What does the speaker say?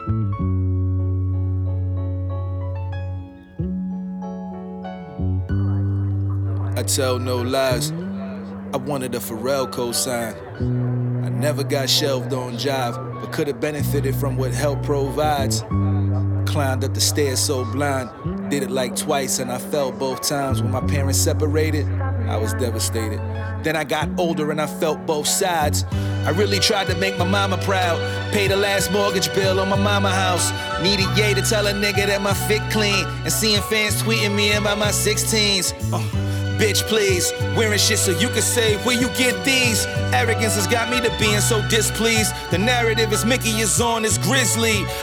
I tell no lies, I wanted a Pharrell cosign. I never got shelved on Jive, but could've benefited from what help provides. Climbed up the stairs so blind, did it like twice and I fell both times. When my parents separated, I was devastated. Then I got older and I felt both sides. I really tried to make my mama proud. Pay the last mortgage bill on my mama house. Needed Ye to tell a nigga that my fit clean. And seeing fans tweeting me about my 16s. Bitch, please, wearing shit so you can say where you get these. Arrogance has got me to being so displeased. The narrative is Mickey is on is Grizzly.